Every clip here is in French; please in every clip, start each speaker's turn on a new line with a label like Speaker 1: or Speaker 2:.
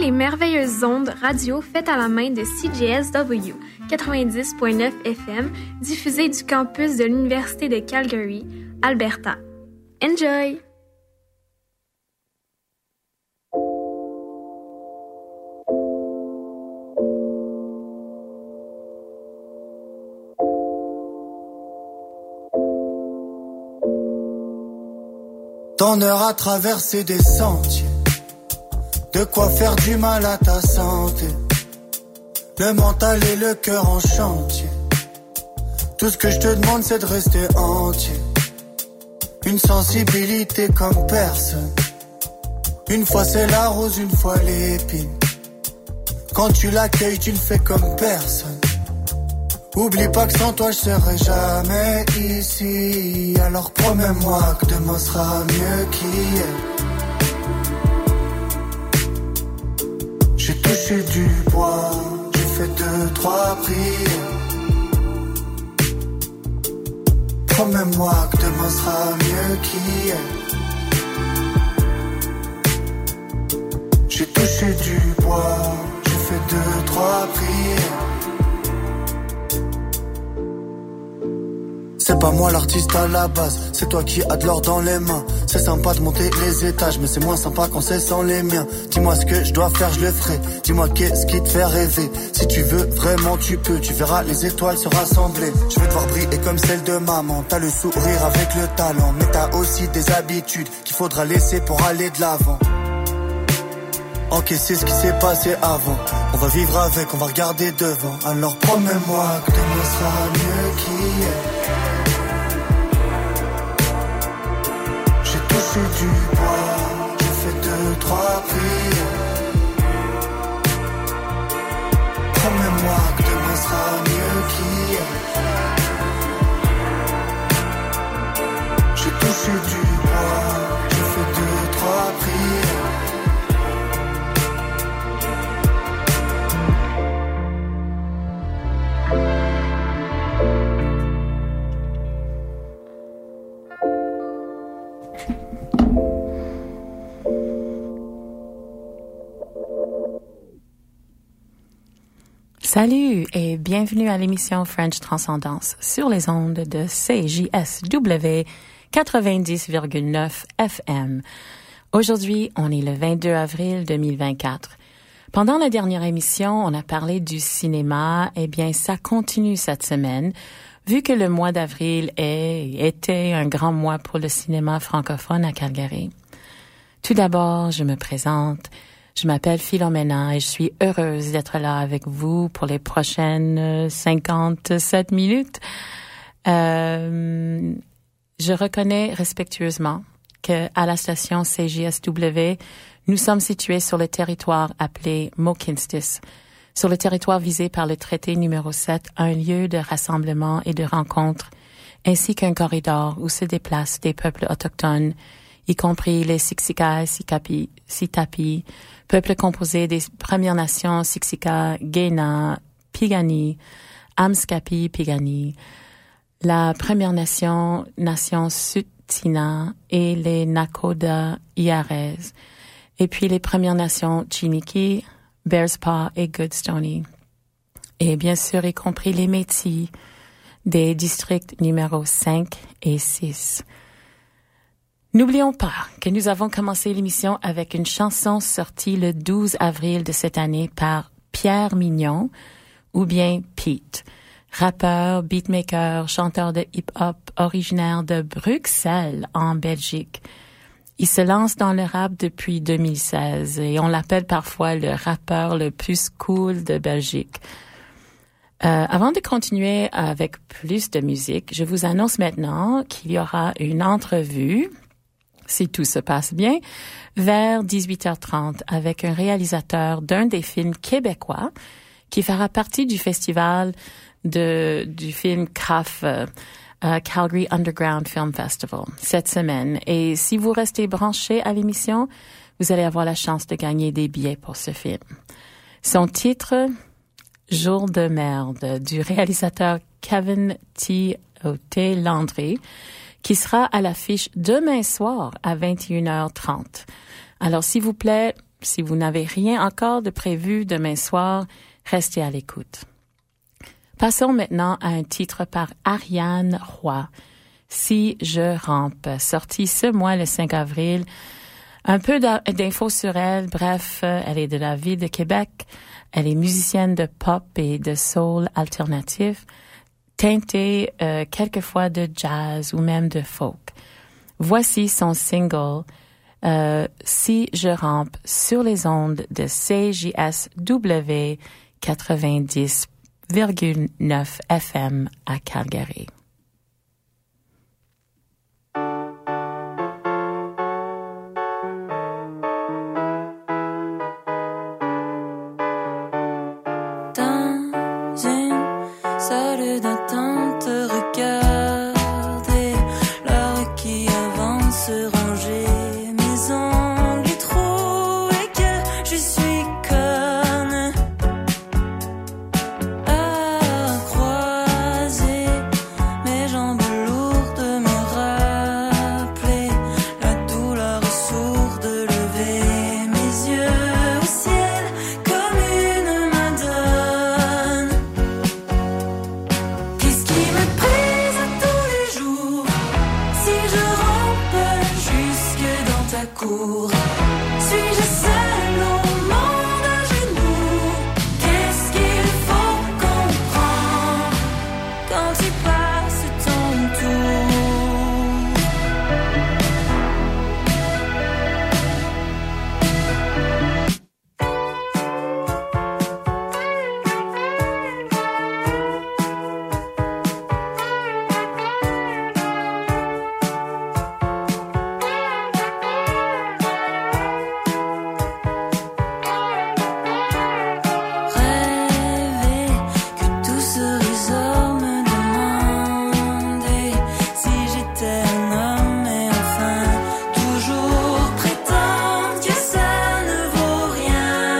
Speaker 1: les merveilleuses ondes radio faites à la main de CJSW 90.9 FM, diffusées du campus de l'Université de Calgary, Alberta. Enjoy!
Speaker 2: Ton heure à traverser des sentiers, de quoi faire du mal à ta santé. Le mental et le cœur en chantier. Tout ce que je te demande c'est de rester entier. Une sensibilité comme personne. Une fois c'est la rose, une fois l'épine. Quand tu l'accueilles tu le fais comme personne. Oublie pas que sans toi je serai jamais ici. Alors promets-moi que demain sera mieux qu'hier. J'ai touché du bois, j'ai fait 2-3 prières. Promets-moi que demain sera mieux qu'hier. J'ai touché du bois, j'ai fait 2-3 prières. C'est pas moi l'artiste à la base, c'est toi qui as de l'or dans les mains. C'est sympa de monter les étages, mais c'est moins sympa quand c'est sans les miens. Dis-moi ce que je dois faire, je le ferai. Dis-moi qu'est-ce qui te fait rêver. Si tu veux, vraiment tu peux. Tu verras les étoiles se rassembler. Je vais te voir briller comme celle de maman. T'as le sourire avec le talent, mais t'as aussi des habitudes qu'il faudra laisser pour aller de l'avant. Encaisser ce qui s'est passé avant. On va vivre avec, on va regarder devant. Alors promets-moi que demain sera mieux qu'hier. J'ai touché du bois, j'ai fait 2-3 prières. Promets-moi que demain sera mieux qu'hier. J'ai touché du bois, j'ai fait 2-3 prières.
Speaker 3: Salut et bienvenue à l'émission French Transcendance sur les ondes de CJSW 90,9 FM. Aujourd'hui, on est le 22 avril 2024. Pendant la dernière émission, on a parlé du cinéma. Eh bien, ça continue cette semaine, vu que le mois d'avril était un grand mois pour le cinéma francophone à Calgary. Tout d'abord, je me présente. Je m'appelle Philomena et je suis heureuse d'être là avec vous pour les prochaines 57 minutes. Je reconnais respectueusement que à la station CJSW, nous sommes situés sur le territoire appelé Mohkinstsis, sur le territoire visé par le traité numéro 7, un lieu de rassemblement et de rencontre, ainsi qu'un corridor où se déplacent des peuples autochtones, y compris les Siksika, Sikapi, Sitapi, peuples composés des Premières Nations Siksika, Guéna, Piigani, Amskapi, Piigani, la Première Nation, Nation Tsuut'ina et les Nakoda Iarez, et puis les Premières Nations Chiniki, Bearspaw et Goodstoney. Et bien sûr, y compris les Métis des districts numéros 5 et 6. N'oublions pas que nous avons commencé l'émission avec une chanson sortie le 12 avril de cette année par Pierre Mignon, ou bien Pete, rappeur, beatmaker, chanteur de hip-hop originaire de Bruxelles, en Belgique. Il se lance dans le rap depuis 2016 et on l'appelle parfois le rappeur le plus cool de Belgique. Avant de continuer avec plus de musique, je vous annonce maintenant qu'il y aura une entrevue, si tout se passe bien, vers 18h30 avec un réalisateur d'un des films québécois qui fera partie du festival du film CAF, Calgary Underground Film Festival, cette semaine. Et si vous restez branchés à l'émission, vous allez avoir la chance de gagner des billets pour ce film. Son titre, Jour de merde, du réalisateur Kevin T. Landry, qui sera à l'affiche demain soir à 21h30. Alors, s'il vous plaît, si vous n'avez rien encore de prévu demain soir, restez à l'écoute. Passons maintenant à un titre par Ariane Roy, Si je rampe, sorti ce mois le 5 avril. Un peu d'infos sur elle, bref, elle est de la ville de Québec, elle est musicienne de pop et de soul alternatif, teintée quelquefois de jazz ou même de folk. Voici son single Si je rampe sur les ondes de CJSW 90,9 FM à Calgary.
Speaker 4: Salle d'attente, regardez l'heure qui avance, ranger mes ongles trouvés que je suis conne à croiser mes jambes lourdes, me rappeler la douleur sourde, lever mes yeux au ciel comme une madone. Qu'est-ce qui me brise à tous les jours si je rampe jusque dans ta cour? Suis-je seule au monde à genoux? Qu'est-ce qu'il faut comprendre quand tu passes ton tour? Rêver que tout se résorbe, me demander si j'étais un homme et enfin toujours prétendre que ça ne vaut rien.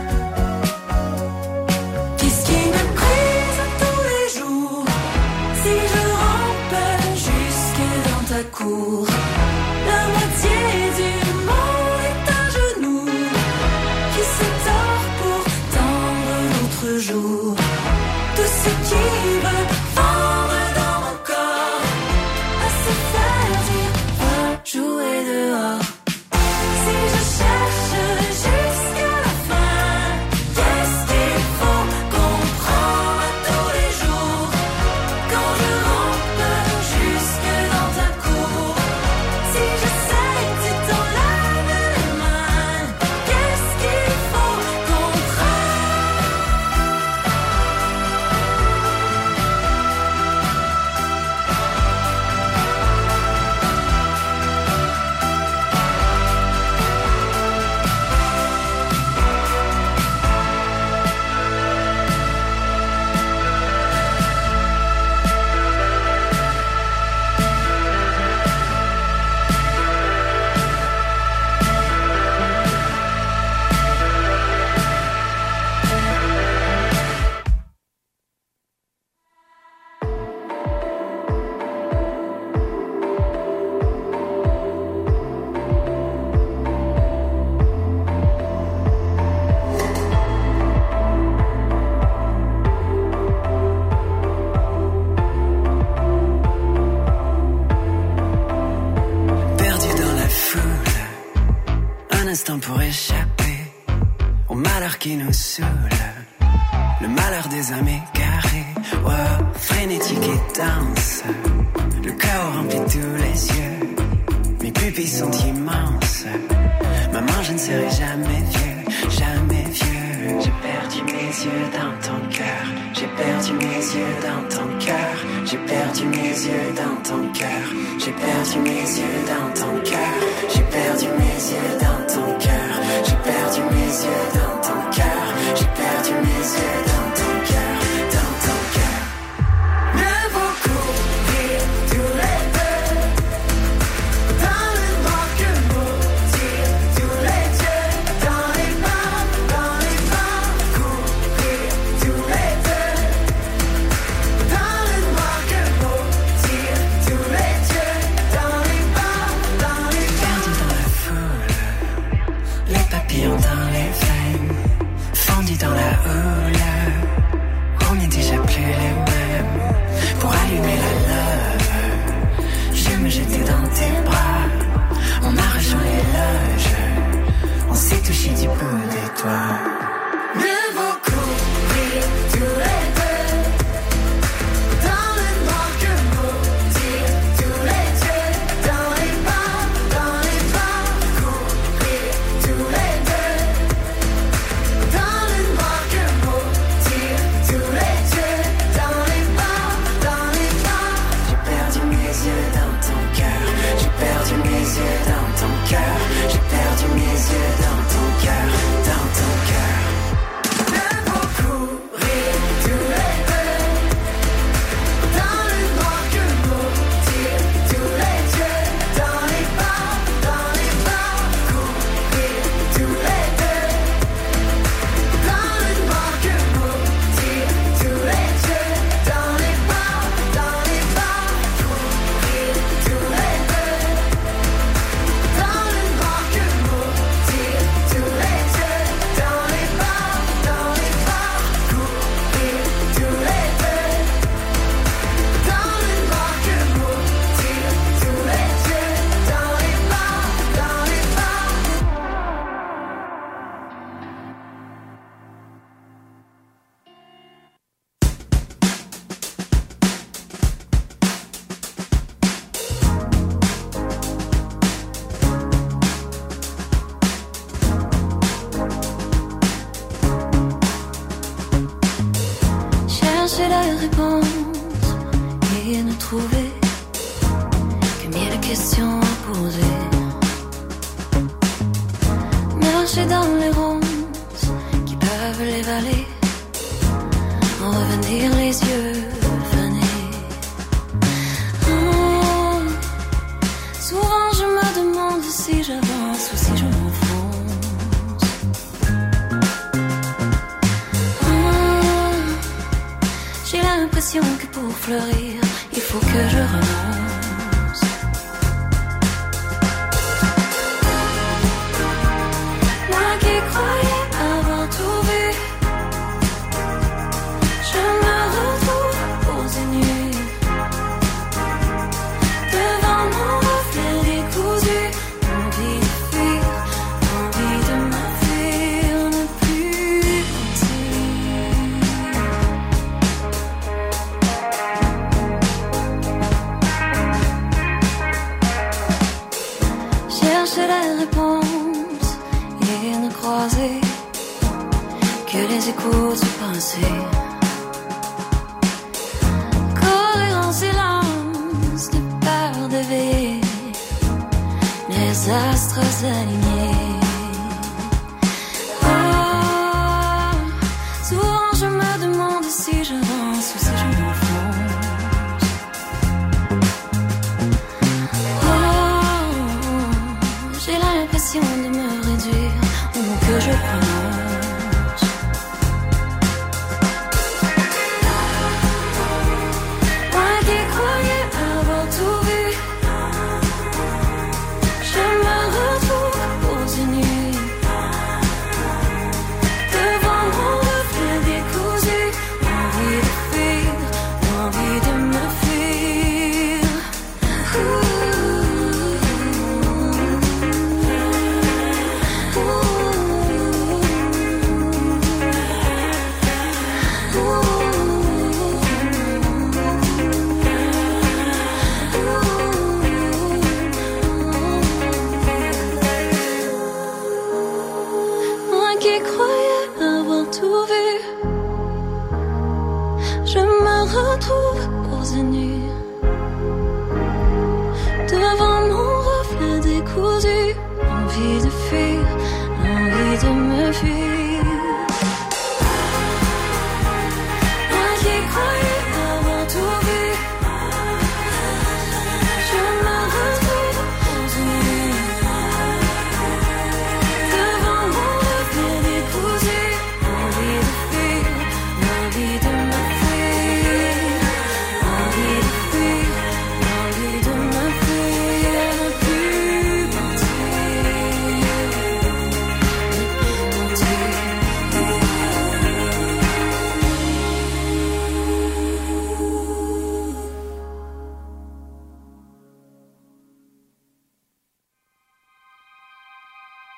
Speaker 4: Qu'est-ce qui me brise à tous les jours si je rampe jusque dans ta cour? La moitié du monde est à genoux qui se tord pour tendre l'autre jour. Tout ce qui veut fondre dans mon corps à se faire dire va jouer dehors. Si je cherche jusqu'à la fin, qu'est-ce qu'il faut comprendre à tous les jours quand je rampe jusque dans ta cour? Si je sais que tu t'enlèves les mains, qu'est-ce qu'il faut comprendre? Perdu dans la foule, un instant pour échapper au malheur qui nous saoule, le malheur des âmes égarées. Wow, frénétique et dense, le chaos remplit tous les yeux, mes pupilles sont immenses. Maman, je ne serai jamais vieux, jamais vieux. J'ai perdu mes yeux dans ton cœur, j'ai perdu mes yeux dans ton cœur, j'ai perdu mes yeux dans ton cœur, j'ai perdu mes yeux dans ton cœur, j'ai perdu mes yeux dans ton cœur, j'ai perdu mes yeux dans ton cœur, j'ai perdu mes yeux dans ton cœur, dans ton cœur. Ne vaut courir tous les deux dans le noir que maudire tous les dieux, dans les vents, courir tous les deux dans le noir que maudire tous les dieux, dans les vents, perdu dans la foule, papillons dans les veines, fondus dans la houle. On n'est déjà plus les mêmes. Pour allumer la love, je me jetais dans tes bras. On a rejoint les loges, on s'est touché du bout des doigts. Mieux vaut courir tous les deux dans le noir que maudire tous les dieux. Dans les bars, courir tous les deux dans le noir que maudire tous les dieux. Dans les bars, j'ai perdu mes yeux dans ton cœur. J'ai perdu mes yeux dans ton cœur. J'ai perdu mes yeux dans ton cœur, dans ton cœur. Mieux vaut courir tous les deux dans le noir que maudire tous les dieux. Dans les bars, courir tous les deux dans le noir que maudire tous les dieux. Dans les bars, courir tous les deux dans le noir que maudire tous les dieux. Dans les bars, courir tous les deux dans le noir que maudire tous les dieux. Dans les bars.
Speaker 5: Chercher la réponse et ne trouver que mille questions à poser. Marcher dans les ronces qui peuvent les vallées, en revenir les yeux fanés. Souvent je me demande si j'avance ou si je m'enfonce. J'ai l'impression que pour fleurir, il faut que je renonce. Moi qui croyais avoir tout vu, je me retrouve posé nu devant mon reflet décousu. Envie de fuir, envie de m'enfuir, ne plus mentir. Chercher la réponse et ne croiser que les échos du passé. Courir en silence de peur d'éveiller les astres alignés. Souvent je me demande si j'avance ou si je m'enfonce. J'ai l'impression de me réduire ou que je prononce. Moi qui croyais avoir tout vu, je me retrouve posé nu devant mon reflet décousu. Envie de fuir, envie de me fuir. Moi qui croyais avoir tout vu, je me retrouve posé nu devant mon reflet décousu. Envie de fuir, envie de me fuir. Moi qui croyais avoir tout vu, je me retrouve posé nu devant mon reflet décousu. Envie de fuir, envie de me fuir. Envie de fuir, envie de me fuir. Ne plus partir.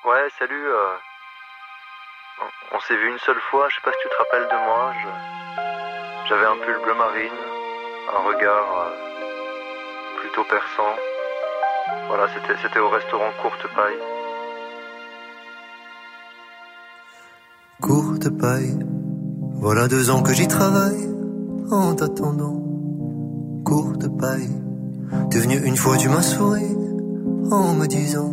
Speaker 6: Ouais, salut. On s'est vu une seule fois, je sais pas si tu te rappelles de moi. J'avais un pull bleu marine, un regard plutôt perçant. Voilà, c'était au restaurant Courte Paille.
Speaker 2: Courte Paille, voilà 2 ans que j'y travaille. En t'attendant, Courte Paille, t'es venu une fois, tu m'as souri en me disant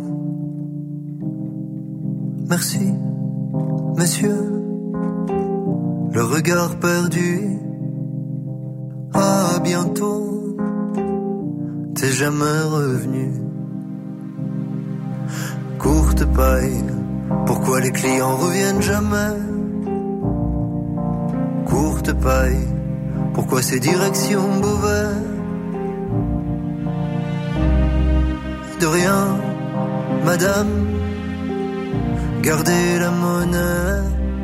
Speaker 2: merci, monsieur. Le regard perdu, à bientôt, t'es jamais revenu. Courte Paille, pourquoi les clients reviennent jamais? Courte Paille, pourquoi ces directions Beauvais? De rien, madame, gardez la monnaie.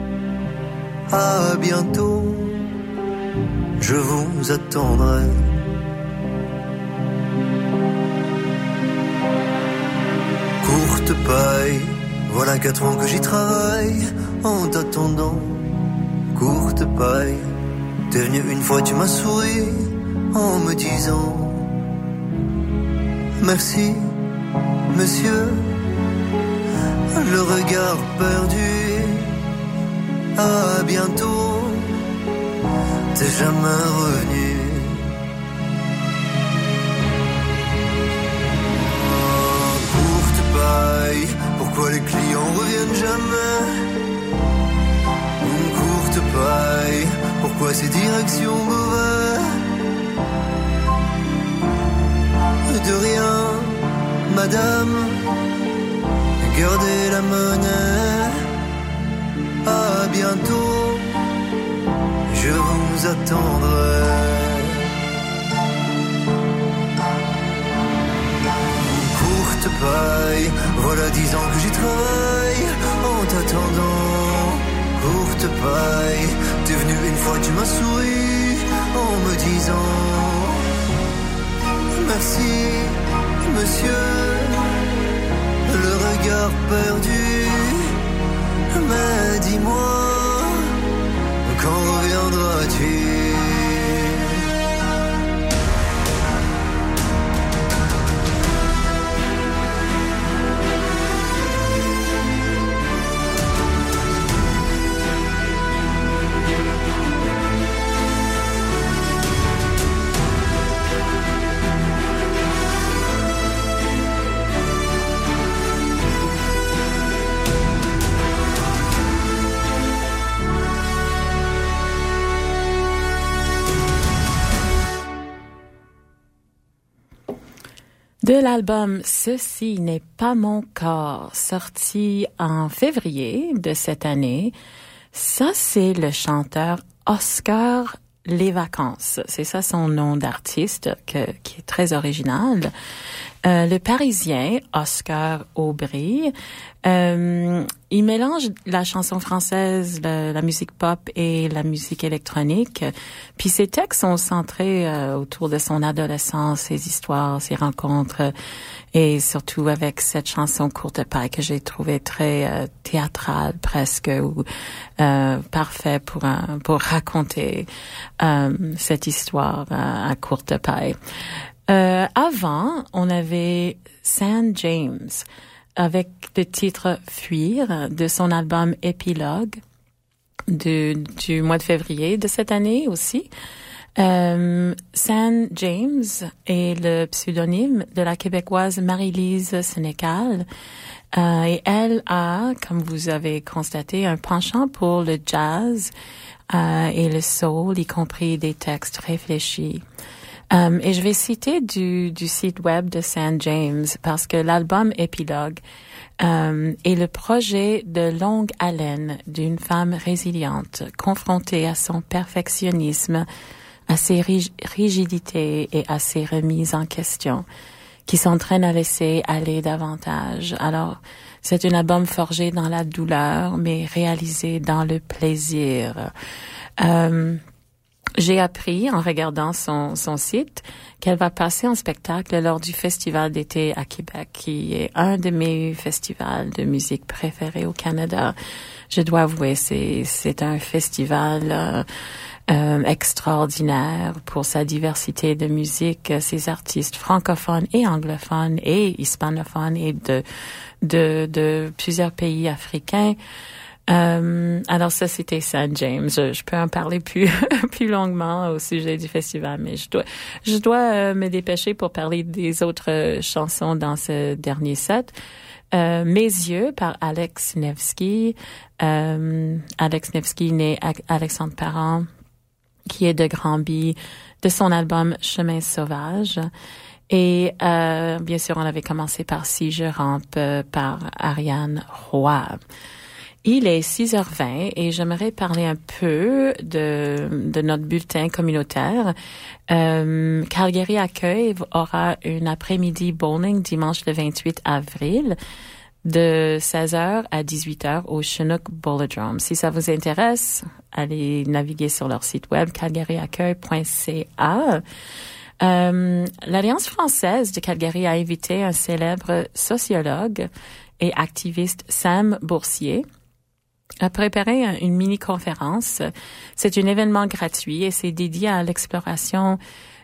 Speaker 2: À bientôt, je vous attendrai. Courte Paille, voilà 4 ans que j'y travaille. En t'attendant, Courte Paille, t'es venu une fois, tu m'as souri en me disant merci, monsieur. Le regard perdu, à bientôt, t'es jamais revenu. Oh, Courte Paille, pourquoi les clients reviennent jamais? Courte Paille, pourquoi ces directions Beauvais? De rien, madame, gardez la monnaie. À bientôt, je vous attendrai. Courte Paille, voilà 10 ans que j'y travaille. En t'attendant, Courte Paille, t'es venu une fois, tu m'as souri en me disant merci, monsieur. Le regard perdu, mais dis-moi, quand reviendras-tu?
Speaker 3: De l'album Ceci n'est pas mon corps, sorti en février de cette année, ça c'est le chanteur Oscar Les Vacances. C'est ça son nom d'artiste qui est très original. Le Parisien Oscar Aubry, il mélange la chanson française, la musique pop et la musique électronique. Puis ses textes sont centrés autour de son adolescence, ses histoires, ses rencontres, et surtout avec cette chanson Courte Paille que j'ai trouvée très théâtrale presque, ou parfait pour raconter cette histoire à Courte Paille. Avant, on avait San James avec le titre Fuir de son album Épilogue du mois de février de cette année aussi. San James est le pseudonyme de la Québécoise Marie-Lise Sénécal. Et elle a, comme vous avez constaté, un penchant pour le jazz et le soul, y compris des textes réfléchis. Et je vais citer du site web de San James parce que l'album Épilogue est le projet de longue haleine d'une femme résiliente, confrontée à son perfectionnisme, à ses rigidités et à ses remises en question, qui s'entraîne à laisser aller davantage. Alors, c'est un album forgé dans la douleur, mais réalisé dans le plaisir. j'ai appris en regardant son site qu'elle va passer en spectacle lors du Festival d'été à Québec, qui est un de mes festivals de musique préférés au Canada. Je dois avouer, c'est un festival extraordinaire pour sa diversité de musique, ses artistes francophones et anglophones et hispanophones et de plusieurs pays africains. Alors ça, c'était St. James. Je peux en parler plus longuement au sujet du festival, mais je dois me dépêcher pour parler des autres chansons dans ce dernier set. Mes yeux par Alex Nevsky. Alex Nevsky, né Alexandre Parent, qui est de Granby, de son album Chemin sauvage. Et bien sûr, on avait commencé par Si je rampe par Ariane Roy. Il est 6h20 et j'aimerais parler un peu de notre bulletin communautaire. Calgary Accueil aura une après-midi bowling dimanche le 28 avril de 16h à 18h au Chinook Bowlodrome. Si ça vous intéresse, allez naviguer sur leur site web calgaryaccueil.ca. L'Alliance française de Calgary a invité un célèbre sociologue et activiste, Sam Boursier, à préparer une mini-conférence. C'est un événement gratuit et c'est dédié à l'exploration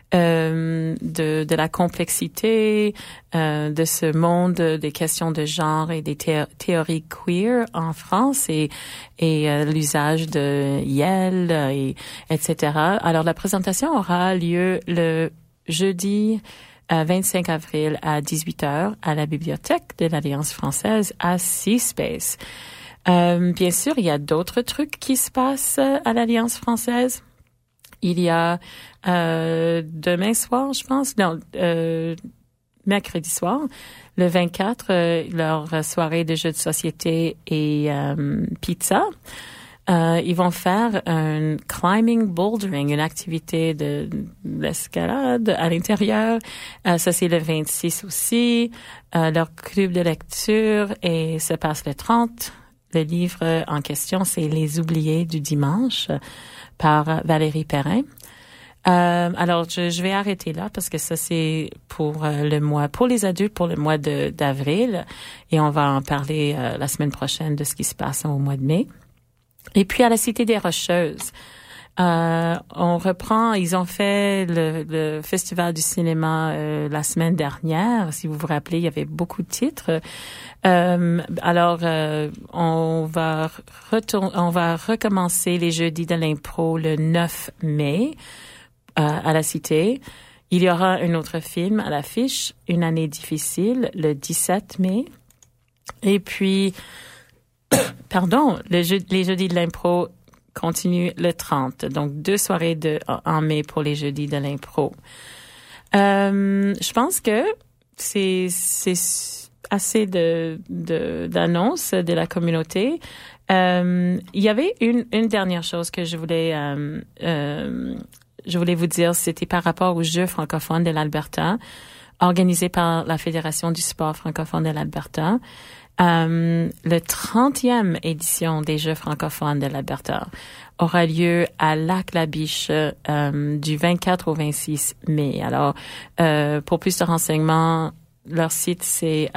Speaker 3: de la complexité de ce monde des questions de genre et des théories queer en France et l'usage de YEL et etc. Alors la présentation aura lieu le jeudi 25 avril à 18h à la bibliothèque de l'Alliance française à C-Space. Bien sûr, il y a d'autres trucs qui se passent à l'Alliance française. Il y a demain soir, je pense, mercredi soir, le 24, leur soirée de jeux de société et pizza. Ils vont faire un climbing bouldering, une activité de l'escalade à l'intérieur. Ça, c'est le 26 aussi. Leur club de lecture et se passe le 30. Le livre en question, c'est Les Oubliés du dimanche par Valérie Perrin. Alors, je vais arrêter là parce que ça, c'est pour les adultes, pour le mois d'avril. Et on va en parler la semaine prochaine de ce qui se passe au mois de mai. Et puis, à la Cité des Rocheuses, on reprend, ils ont fait le Festival du cinéma la semaine dernière. Si vous vous rappelez, il y avait beaucoup de titres. Alors, on va recommencer les jeudis de l'impro le 9 mai à la Cité. Il y aura un autre film à l'affiche, Une année difficile, le 17 mai. Et puis, les jeudis de l'impro continuent le 30. Donc, 2 soirées en mai pour les jeudis de l'impro. Je pense que c'est assez d'annonces de la communauté. Il y avait une dernière chose que je voulais vous dire, c'était par rapport aux Jeux francophones de l'Alberta, organisés par la Fédération du sport francophone de l'Alberta. Le 30e édition des Jeux francophones de l'Alberta aura lieu à Lac-la-Biche du 24 au 26 mai. Alors, pour plus de renseignements, leur site, c'est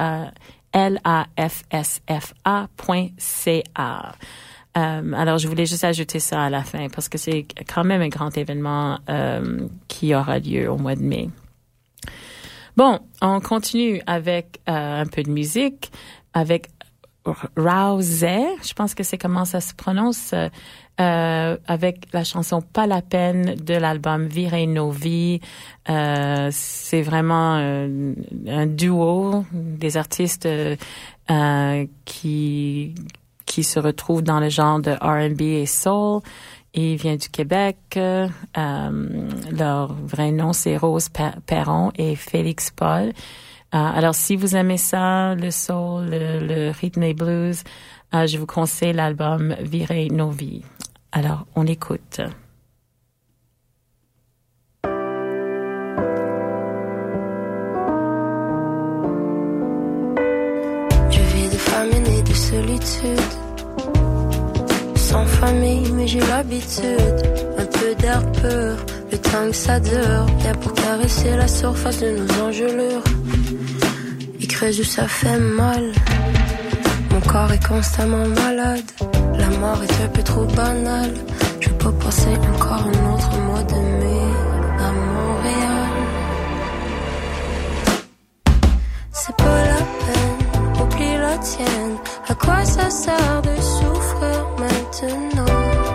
Speaker 3: lafsfa.ca. Alors, je voulais juste ajouter ça à la fin parce que c'est quand même un grand événement qui aura lieu au mois de mai. Bon, on continue avec un peu de musique, avec Rouse, je pense que c'est comment ça se prononce, avec la chanson Pas la peine de l'album Virer nos vies. C'est vraiment un duo des artistes qui se retrouvent dans le genre de R&B et soul. Il vient du Québec. Leur vrai nom, c'est Rose Perron et Félix Paul. Alors, si vous aimez ça, le soul, le rhythm et blues, je vous conseille l'album Virer nos vies. Alors, on écoute.
Speaker 5: Je vis de famine et de solitude, sans famille, mais j'ai l'habitude. Un peu d'air pur, le temps que ça dure. Y'a pour caresser la surface de nos engelures. Il creuse où ça fait mal. Mon corps est constamment malade. La mort est un peu trop banale. Je veux pas passer encore un autre mois de mai à Montréal. C'est pas la peine, oublie la tienne. À quoi ça sert de souffrir maintenant?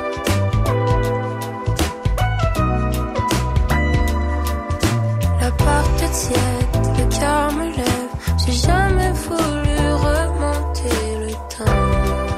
Speaker 5: La porte est tiède, le cœur me lève. J'ai jamais voulu remonter le temps.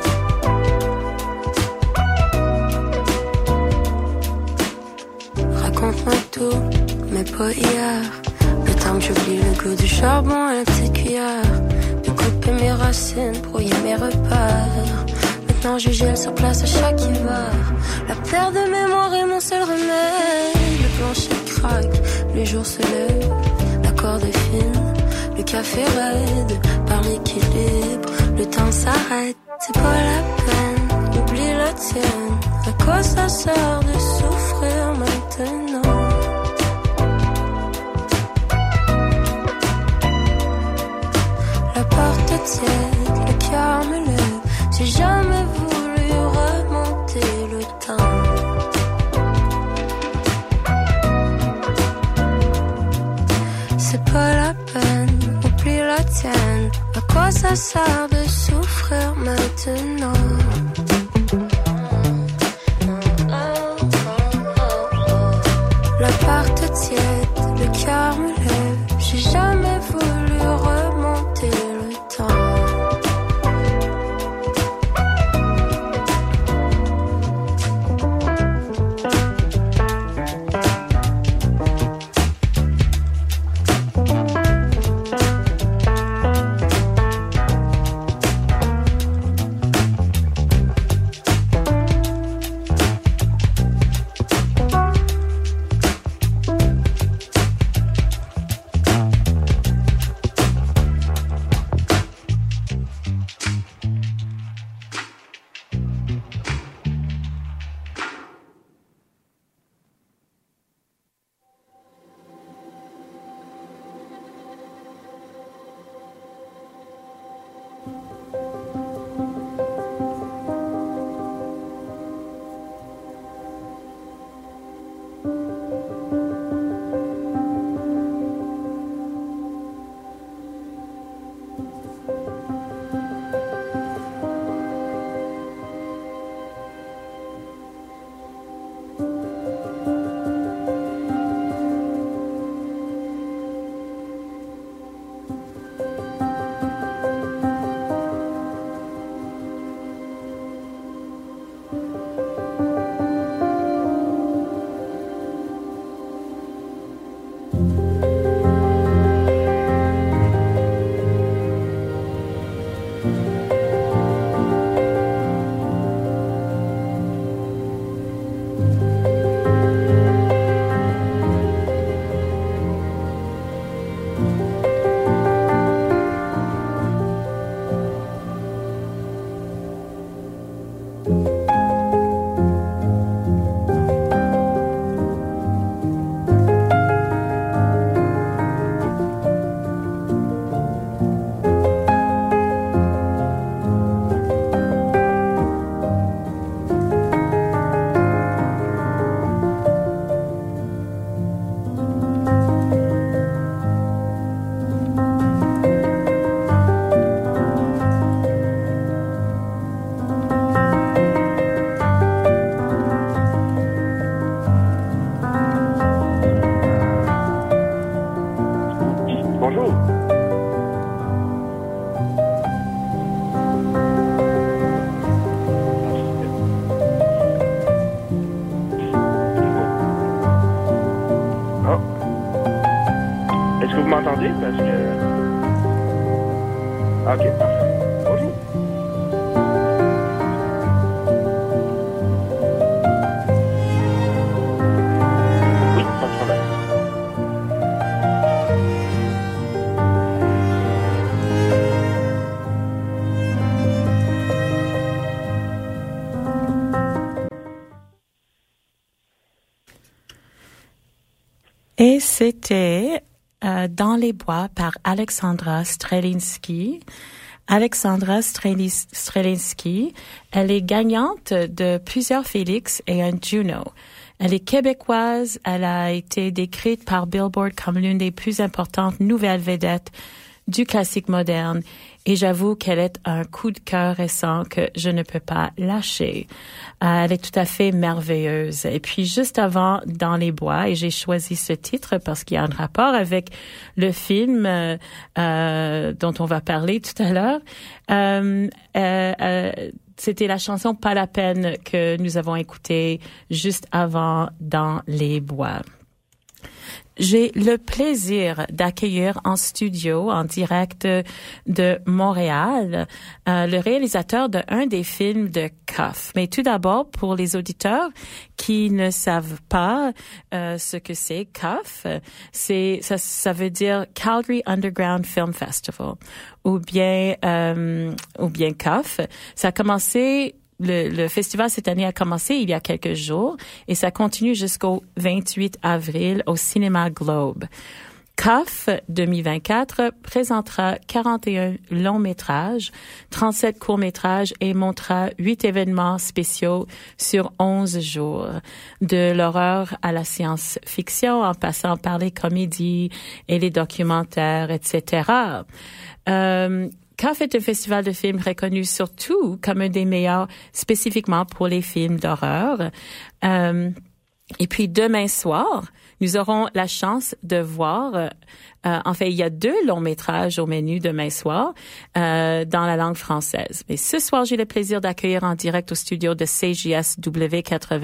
Speaker 5: Raconte-moi tout, mais pas hier. Le temps que j'oublie le goût du charbon et la petite cuillère. De couper mes racines, brouiller mes repères. Maintenant je gèle sur place à chaque hiver. La perte de mémoire est mon seul remède. Le plancher craque, les jours se lèvent. La corde est fine, le café raide. Par l'équilibre, le temps s'arrête. C'est pas la peine, oublie la tienne. À quoi ça sert de souffrir maintenant? La porte est tiède, le cœur me lève. J'ai jamais voulu remonter le temps. C'est pas la peine, oublie la tienne. À quoi ça sert de souffrir maintenant? La porte est tiède, le cœur me lève. J'ai jamais voulu remonter le temps.
Speaker 7: m'entendez? Parce que... Ok, parfait. Bonjour. Oui, pas de problème.
Speaker 3: Et c'était Dans les bois par Alexandra Strelinski. Alexandra Strelinski, elle est gagnante de plusieurs Félix et un Juno. Elle est québécoise, elle a été décrite par Billboard comme l'une des plus importantes nouvelles vedettes du classique moderne. Et j'avoue qu'elle est un coup de cœur récent que je ne peux pas lâcher. Elle est tout à fait merveilleuse. Et puis, juste avant, Dans les bois, et j'ai choisi ce titre parce qu'il y a un rapport avec le film dont on va parler tout à l'heure. C'était la chanson Pas la peine que nous avons écoutée juste avant Dans les bois. J'ai le plaisir d'accueillir en studio, en direct de Montréal, le réalisateur d'un des films de Cuff. Mais tout d'abord, pour les auditeurs qui ne savent pas ce que c'est Cuff, ça veut dire Calgary Underground Film Festival, ou bien Cuff. Ça a commencé. Le festival cette année a commencé il y a quelques jours et ça continue jusqu'au 28 avril au Cinéma Globe. Cuff 2024 présentera 41 longs métrages, 37 courts métrages et montrera 8 événements spéciaux sur 11 jours. De l'horreur à la science-fiction en passant par les comédies et les documentaires, etc. Cuff est un festival de films reconnu surtout comme un des meilleurs spécifiquement pour les films d'horreur. Et puis demain soir, nous aurons la chance de voir, en fait, il y a 2 longs métrages au menu demain soir dans la langue française. Mais ce soir, j'ai le plaisir d'accueillir en direct au studio de CJSW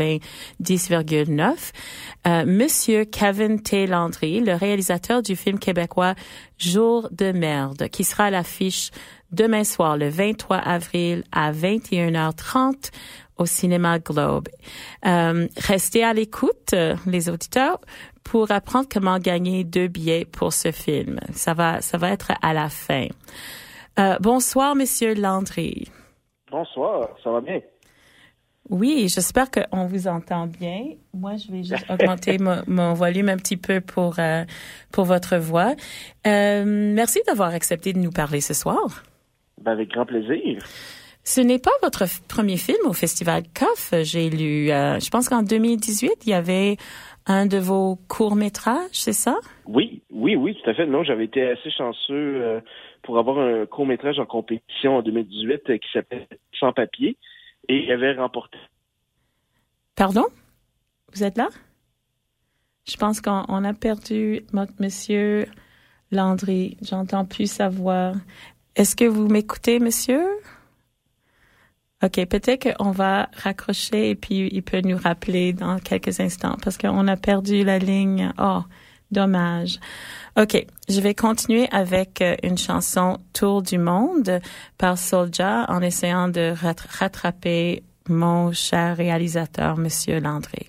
Speaker 3: 90,9 Monsieur Kevin T. Landry, le réalisateur du film québécois Jour de merde, qui sera à l'affiche demain soir, le 23 avril à 21h30 au Cinéma Globe. Restez à l'écoute, les auditeurs, pour apprendre comment gagner 2 billets pour ce film. Ça va être à la fin. Bonsoir, Monsieur Landry.
Speaker 7: Bonsoir, ça va bien?
Speaker 3: Oui, j'espère qu'on vous entend bien. Moi, je vais juste augmenter mon volume un petit peu pour votre voix. Merci d'avoir accepté de nous parler ce soir.
Speaker 7: Ben, avec grand plaisir.
Speaker 3: Ce n'est pas votre premier film au Festival Cuff. J'ai lu, je pense qu'en 2018, il y avait un de vos courts-métrages, c'est ça? Oui,
Speaker 7: tout à fait. Non, j'avais été assez chanceux pour avoir un court-métrage en compétition en 2018 qui s'appelait Sans papier et il avait remporté.
Speaker 3: Pardon? Vous êtes là? Je pense qu'on a perdu Monsieur Landry. J'entends plus sa voix. Est-ce que vous m'écoutez, monsieur? OK, peut-être qu'on va raccrocher et puis il peut nous rappeler dans quelques instants parce qu'on a perdu la ligne. Oh, dommage. OK, je vais continuer avec une chanson Tour du monde par Soulja en essayant de rattraper mon cher réalisateur, monsieur Landry.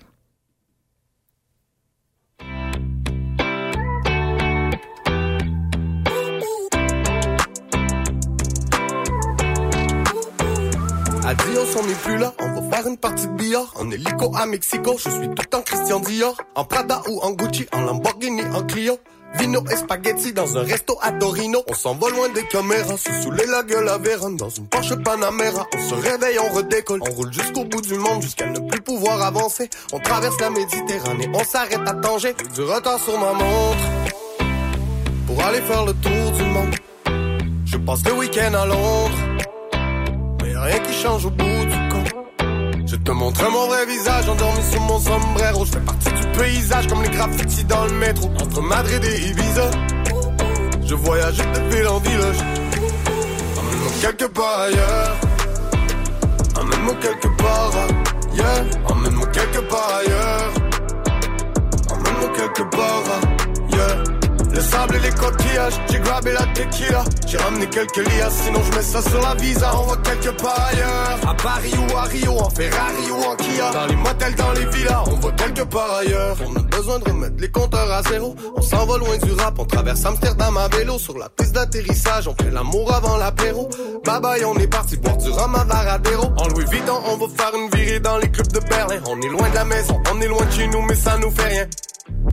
Speaker 8: Adios, on n'est plus là, on va faire une partie de billard. En hélico à Mexico, je suis tout en Christian Dior. En Prada ou en Gucci, en Lamborghini, en Clio. Vino et spaghetti dans un resto à Torino. On s'en va loin des caméras, se saouler la gueule à Vérone. Dans une Porsche Panamera, on se réveille, on redécolle. On roule jusqu'au bout du monde, jusqu'à ne plus pouvoir avancer. On traverse la Méditerranée, on s'arrête à Tanger. Du retard sur ma montre, pour aller faire le tour du monde. Je passe le week-end à Londres, rien qui change au bout du compte. Je te montre mon vrai visage endormi sous mon sombrero. Je fais partie du paysage comme les graffitis dans le métro. Entre Madrid et Ibiza, je voyage de ville en village. Emmène-moi quelque part ailleurs, emmène-moi quelque part ailleurs, emmène-moi quelque part ailleurs, emmène-moi quelque part ailleurs. Le sable et les coquillages, j'ai grabé la tequila. J'ai ramené quelques lias, sinon je mets ça sur la visa. On va quelque part ailleurs, à Paris ou à Rio, en Ferrari ou en Kia. Dans les motels, dans les villas, on va quelque part ailleurs. On a besoin de remettre les compteurs à zéro. On s'en va loin du rap, on traverse Amsterdam à vélo. Sur la piste d'atterrissage, on fait l'amour avant l'apéro. Bye bye, on est parti boire du rhum à Varadero. En Louis Vuitton, on va faire une virée dans les clubs de Berlin. On est loin de la maison, on est loin de chez nous, mais ça nous fait rien.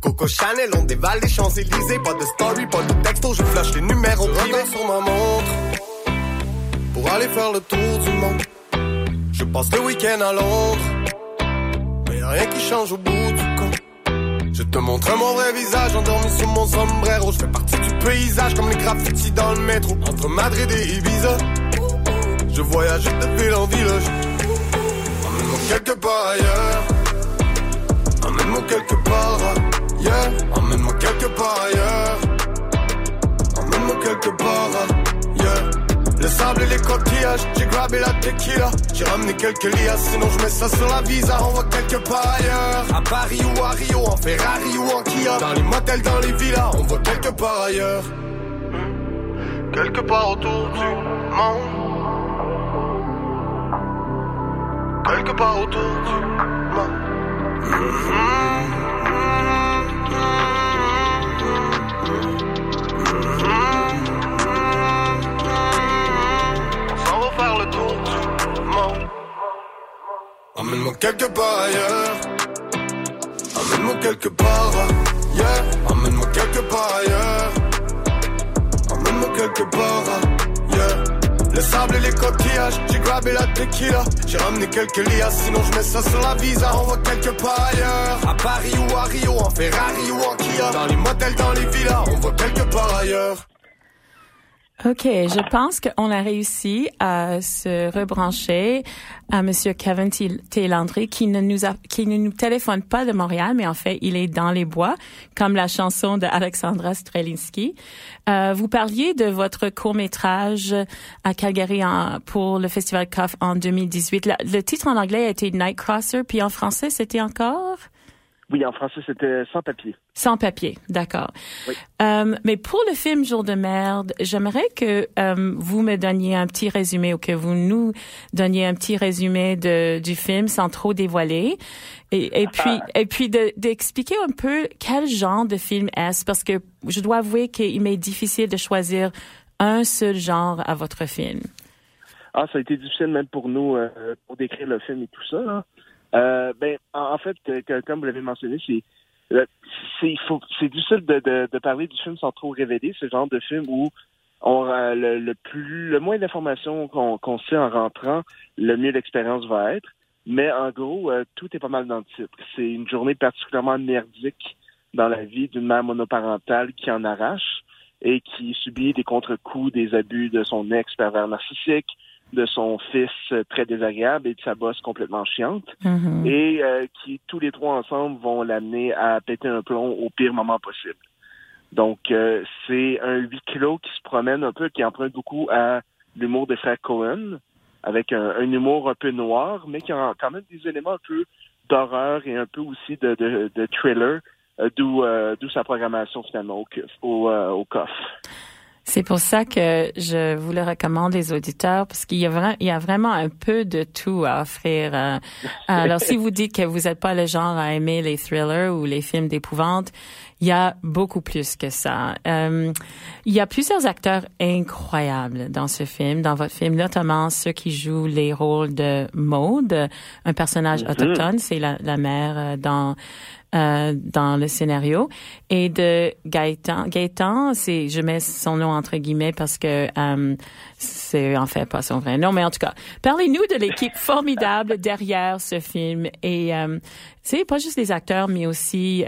Speaker 8: Coco Chanel, on dévale les Champs-Élysées. Pas de story, pas de texto, je flash les numéros privés sur ma montre pour aller faire le tour du monde. Je passe le week-end à Londres, mais y'a rien qui change au bout du compte. Je te montre mon vrai visage endormi sous mon sombrero. Je fais partie du paysage comme les graffitis dans le métro. Entre Madrid et Ibiza, je voyage de ville en village. Emmène-moi quelque part ailleurs, emmène-moi quelque part ailleurs, emmène-moi quelque part ailleurs, emmène-moi quelque part ailleurs. Le sable et les coquillages, j'ai grabé la tequila. J'ai ramené quelques lias, sinon je mets ça sur la visa. On va quelque part ailleurs, à Paris ou à Rio, en Ferrari ou en Kia. Dans les motels, dans les villas, on va quelque part ailleurs. Quelque part autour du monde, quelque part autour du monde. Faire le tour du monde. Emmène-moi quelque part ailleurs, emmène-moi quelque part ailleurs, emmène-moi quelque part ailleurs, emmène-moi quelque part ailleurs. Le sable et les coquillages, j'ai grabé la tequila. J'ai ramené quelques lias, sinon je mets ça sur la visa. On va quelque part ailleurs, à Paris ou à Rio, en Ferrari ou en Kia. Dans les motels, dans les villas, on va quelque part ailleurs.
Speaker 3: OK, je pense qu'on a réussi à se rebrancher à Monsieur Kevin T. Landry qui ne nous téléphone pas de Montréal, mais en fait, il est dans les bois, comme la chanson de Alexandra Strelinski. Vous parliez de votre court-métrage à Calgary pour le Festival COFF en 2018. Le titre en anglais était Nightcrosser, puis en français, c'était encore?
Speaker 7: Oui, en français, c'était Sans papier.
Speaker 3: Sans papier, d'accord.
Speaker 7: Oui.
Speaker 3: Mais pour le film Jour de merde, j'aimerais que vous me donniez un petit résumé ou que vous nous donniez un petit résumé du film sans trop dévoiler. Et puis d'expliquer un peu quel genre de film est-ce, parce que je dois avouer qu'il m'est difficile de choisir un seul genre à votre film.
Speaker 7: Ah, ça a été difficile même pour nous pour décrire le film et tout ça, là. En fait, comme vous l'avez mentionné, c'est difficile de parler du film sans trop révéler. C'est le genre de film où le moins d'informations qu'on sait en rentrant, le mieux l'expérience va être. Mais en gros, tout est pas mal dans le titre. C'est une journée particulièrement merdique dans la vie d'une mère monoparentale qui en arrache et qui subit des contre-coups, des abus de son ex pervers narcissique, de son fils très désagréable et de sa bosse complètement chiante, et qui, tous les trois ensemble, vont l'amener à péter un plomb au pire moment possible. Donc, c'est un 8 kilos qui se promène un peu, qui emprunte beaucoup à l'humour des frères Coen, avec un humour un peu noir, mais qui a quand même des éléments un peu d'horreur et un peu aussi de thriller, d'où sa programmation finalement au COFF.
Speaker 3: C'est pour ça que je vous le recommande, les auditeurs, parce qu'il y a vraiment un peu de tout à offrir. Alors, si vous dites que vous n'êtes pas le genre à aimer les thrillers ou les films d'épouvante, il y a beaucoup plus que ça. Il y a plusieurs acteurs incroyables dans ce film, dans votre film, notamment ceux qui jouent les rôles de Maude, un personnage autochtone, c'est la mère dans le scénario, et de Gaëtan. Gaëtan, je mets son nom entre guillemets parce que c'est en fait pas son vrai nom, mais en tout cas, parlez-nous de l'équipe formidable derrière ce film et c'est pas juste les acteurs, mais aussi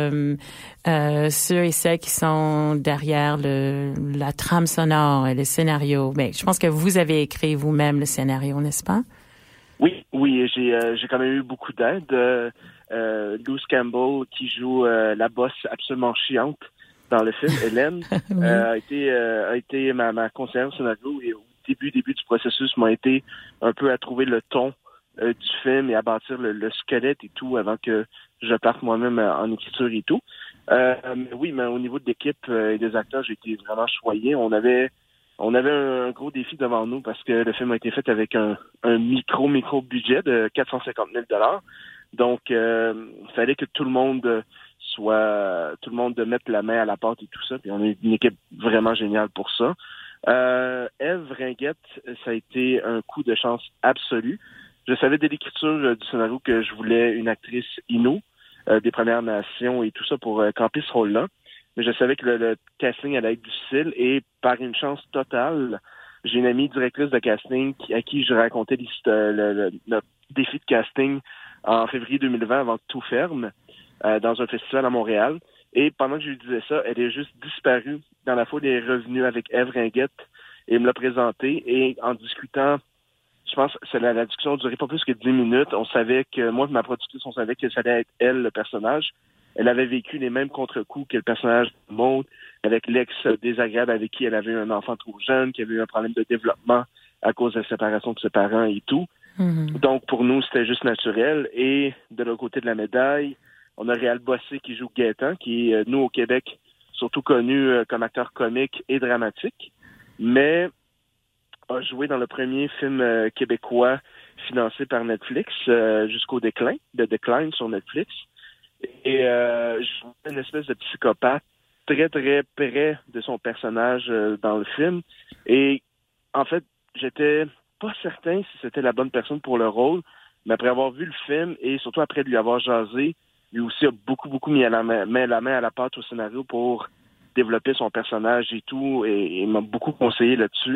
Speaker 3: ceux et celles qui sont derrière la trame sonore et le scénario. Mais je pense que vous avez écrit vous-même le scénario, n'est-ce pas?
Speaker 7: Oui, j'ai quand même eu beaucoup d'aide. Luz Campbell, qui joue la bosse absolument chiante dans le film, Hélène, oui. a été ma conseillère au scénario et au début du processus m'a aidé un peu à trouver le ton du film et à bâtir le squelette et tout avant que je parte moi-même en écriture et tout. Mais au niveau de l'équipe et des acteurs, j'ai été vraiment choyé. On avait un gros défi devant nous parce que le film a été fait avec un micro budget de 450 000 $. Donc, il fallait que tout le monde mette la main à la pâte et tout ça. Puis on est une équipe vraiment géniale pour ça. Ève Ringuette, ça a été un coup de chance absolu. Je savais dès l'écriture du scénario que je voulais une actrice Inou. des Premières Nations et tout ça pour camper ce rôle-là. Mais je savais que le casting allait être difficile et par une chance totale, j'ai une amie directrice de casting à qui je racontais notre défi de casting en février 2020 avant que tout ferme dans un festival à Montréal. Et pendant que je lui disais ça, elle est juste disparue dans la foule et est revenue avec Ève Ringuette et me l'a présentée. Et en discutant, je pense que la discussion ne durait pas plus que 10 minutes. On savait que, moi et ma productrice, on savait que ça allait être elle, le personnage. Elle avait vécu les mêmes contre-coups que le personnage de Maud, avec l'ex désagréable avec qui elle avait eu un enfant trop jeune, qui avait eu un problème de développement à cause de la séparation de ses parents et tout. Mm-hmm. Donc, pour nous, c'était juste naturel. Et de l'autre côté de la médaille, on a Réal Bossé qui joue Gaétan, qui est, nous, au Québec, surtout connu comme acteur comique et dramatique, mais a joué dans le premier film québécois financé par Netflix, jusqu'au déclin, The Decline sur Netflix. Et je jouais une espèce de psychopathe très, très près de son personnage dans le film. Et en fait, j'étais pas certain si c'était la bonne personne pour le rôle, mais après avoir vu le film et surtout après lui avoir jasé, lui aussi a beaucoup mis la main à la pâte au scénario pour développer son personnage et tout, et m'a beaucoup conseillé là-dessus.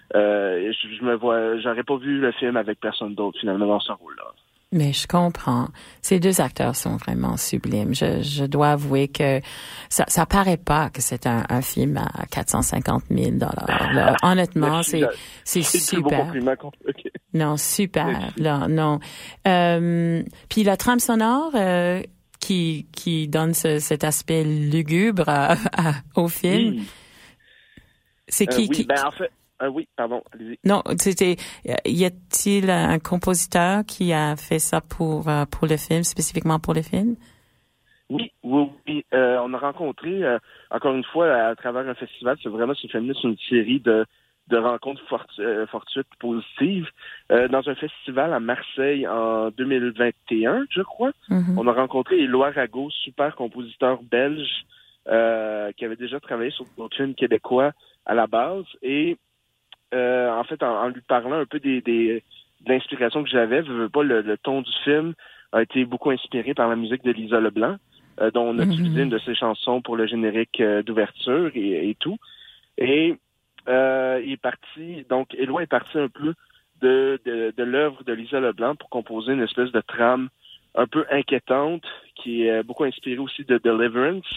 Speaker 7: J'aurais pas vu le film avec personne d'autre finalement dans ce rôle-là.
Speaker 3: Mais je comprends. Ces deux acteurs sont vraiment sublimes. Je dois avouer que ça paraît pas que c'est un film à 450 000 $. Honnêtement, c'est super.
Speaker 7: Okay.
Speaker 3: Non, super. Là, non. Puis la trame sonore qui donne cet aspect lugubre au film.
Speaker 7: Oui.
Speaker 3: C'est qui?
Speaker 7: En fait. Oui, pardon, allez-y.
Speaker 3: Non, y a-t-il un compositeur qui a fait ça pour le film, spécifiquement pour le film?
Speaker 7: Oui. On a rencontré, encore une fois, à travers un festival, c'est une série de rencontres fortuites positives. Dans un festival à Marseille en 2021, je crois, on a rencontré Éloi Rago, super compositeur belge, qui avait déjà travaillé sur d'autres films québécois à la base, et en fait, en lui parlant un peu de l'inspiration que j'avais, le ton du film a été beaucoup inspiré par la musique de Lisa Leblanc, dont on a utilisé une de ses chansons pour le générique d'ouverture et tout. Et il est parti, donc Éloi est parti un peu de l'œuvre de Lisa Leblanc pour composer une espèce de trame un peu inquiétante qui est beaucoup inspirée aussi de Deliverance,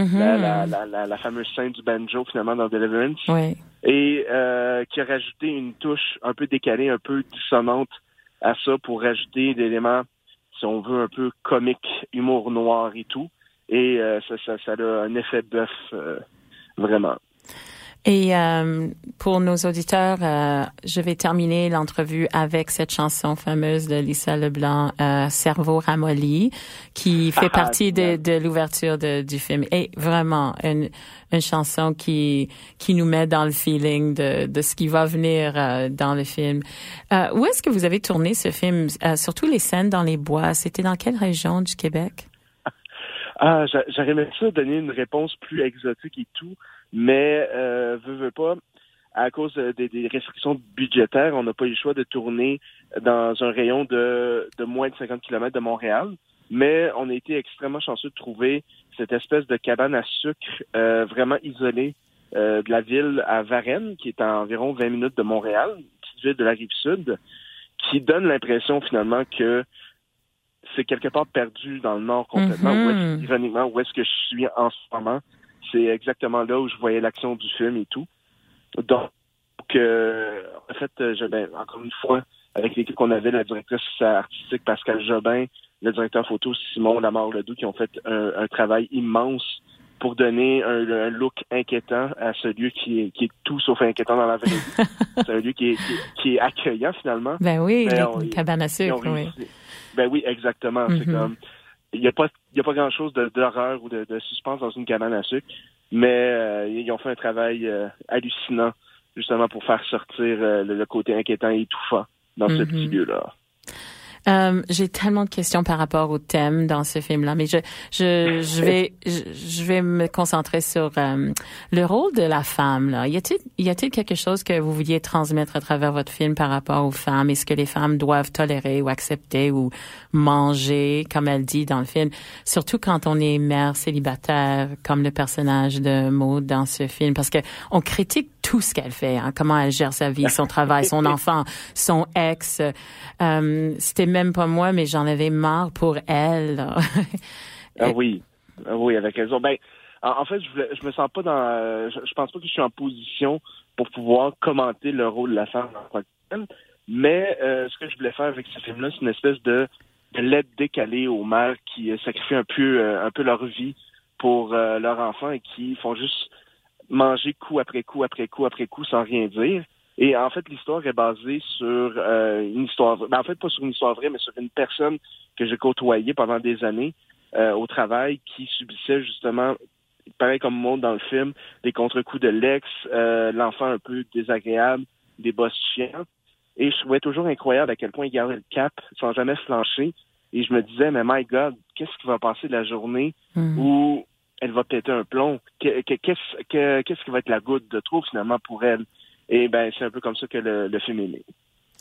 Speaker 7: la fameuse scène du banjo finalement dans Deliverance, et qui a rajouté une touche un peu décalée, un peu dissonante à ça pour rajouter des éléments, si on veut, un peu comique, humour noir et tout. Et ça a un effet bœuf, vraiment.
Speaker 3: Et pour nos auditeurs, je vais terminer l'entrevue avec cette chanson fameuse de Lisa Leblanc, Cerveau ramolli, qui fait partie de l'ouverture du film. Et vraiment une chanson qui nous met dans le feeling de ce qui va venir dans le film. Où est-ce que vous avez tourné ce film? Surtout les scènes dans les bois. C'était dans quelle région du Québec?
Speaker 7: J'aurais aimé ça donner une réponse plus exotique et tout. Mais, veux pas, à cause des restrictions budgétaires, on n'a pas eu le choix de tourner dans un rayon de moins de 50 km de Montréal. Mais on a été extrêmement chanceux de trouver cette espèce de cabane à sucre vraiment isolée de la ville à Varennes, qui est à environ 20 minutes de Montréal, une petite ville de la Rive-Sud, qui donne l'impression finalement que c'est quelque part perdu dans le nord complètement. Ironiquement, où est-ce que je suis en ce moment? C'est exactement là où je voyais l'action du film et tout. Donc, en fait, encore une fois, avec l'équipe qu'on avait, la directrice artistique Pascal Jobin, le directeur photo Simon Lamar-Ledoux, qui ont fait un travail immense pour donner un look inquiétant à ce lieu qui est tout sauf inquiétant dans la vraie vie. C'est un lieu qui est accueillant, finalement.
Speaker 3: Ben oui, une cabane à sucre, oui.
Speaker 7: Ben oui, exactement. C'est comme... Il n'y a pas grand-chose d'horreur ou de suspense dans une cabane à sucre, mais ils ont fait un travail hallucinant, justement, pour faire sortir le côté inquiétant et étouffant dans ce petit lieu-là.
Speaker 3: J'ai tellement de questions par rapport au thème dans ce film-là, mais je vais me concentrer sur le rôle de la femme. Là, y a-t-il quelque chose que vous vouliez transmettre à travers votre film par rapport aux femmes? Est-ce que les femmes doivent tolérer ou accepter ou manger, comme elle dit dans le film, surtout quand on est mère célibataire, comme le personnage de Maude dans ce film, parce que on critique tout ce qu'elle fait, hein, comment elle gère sa vie, son travail, son enfant, son ex. C'était même pas moi, mais j'en avais marre pour elle.
Speaker 7: Oui, avec raison. Ben, en fait, je me sens pas dans. Je pense pas que je suis en position pour pouvoir commenter le rôle de la femme en tant que telle. Mais ce que je voulais faire avec ce film-là, c'est une espèce de l'aide décalée aux mères qui sacrifient un peu leur vie pour leur enfant et qui font juste manger coup après coup après coup après coup sans rien dire. Et en fait, l'histoire est basée sur une histoire, en fait pas sur une histoire vraie, mais sur une personne que j'ai côtoyée pendant des années au travail qui subissait justement, pareil comme Maud dans le film, des contre-coups de l'ex, l'enfant un peu désagréable, des boss chiants. Et je trouvais toujours incroyable à quel point il gardait le cap sans jamais flancher. Et je me disais, mais my God, qu'est-ce qui va passer de la journée où elle va péter un plomb? Qu'est-ce qui va être la goutte de trop finalement pour elle? Et ben c'est un peu comme ça que le film est né.